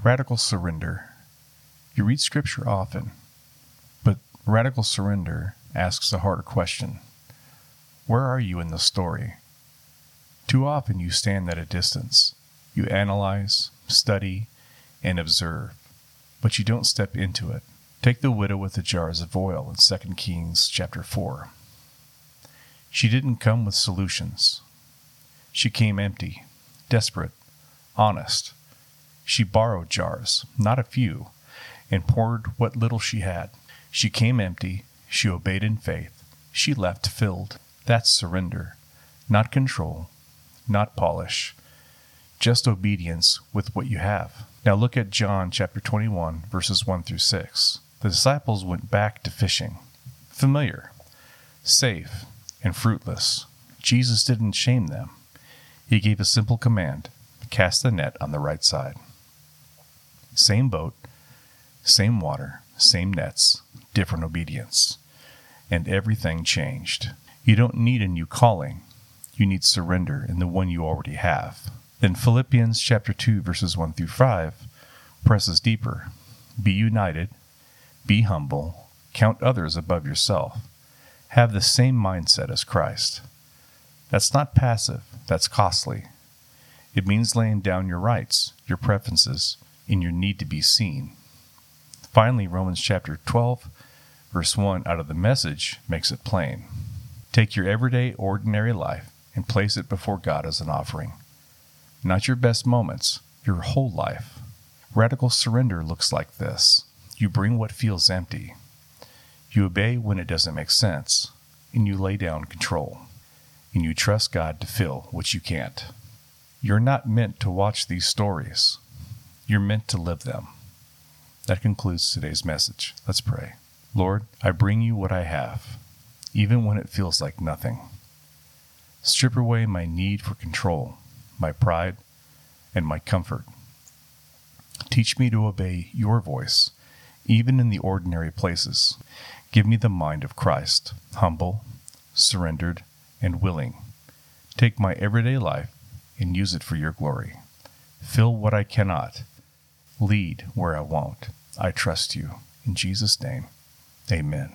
Radical surrender. You read Scripture often, but radical surrender asks a harder question. Where are you in the story? Too often you stand at a distance. You analyze, study, and observe, but you don't step into it. Take the widow with the jars of oil in 2 Kings chapter 4. She didn't come with solutions. She came empty, desperate, honest. She borrowed jars, not a few, and poured what little she had. She came empty, she obeyed in faith, she left filled. That's surrender, not control, not polish, just obedience with what you have. Now look at John chapter 21, verses 1 through 6. The disciples went back to fishing. Familiar, safe, and fruitless. Jesus didn't shame them. He gave a simple command: cast the net on the right side. Same boat, same water, same nets, different obedience. And everything changed. You don't need a new calling. You need surrender in the one you already have. Then Philippians chapter 2, verses 1 through 5 presses deeper. Be united, be humble, count others above yourself. Have the same mindset as Christ. That's not passive, that's costly. It means laying down your rights, your preferences, and your need to be seen. Finally, Romans chapter 12, verse 1 out of the Message makes it plain. Take your everyday, ordinary life and place it before God as an offering. Not your best moments, your whole life. Radical surrender looks like this. You bring what feels empty. You obey when it doesn't make sense, and you lay down control. And you trust God to fill what you can't. You're not meant to watch these stories. You're meant to live them. That concludes today's message. Let's pray. Lord, I bring you what I have, even when it feels like nothing. Strip away my need for control, my pride, and my comfort. Teach me to obey your voice, even in the ordinary places. Give me the mind of Christ, humble, surrendered, and willing. Take my everyday life and use it for your glory. Fill what I cannot. Lead where I won't. I trust you. In Jesus' name, amen.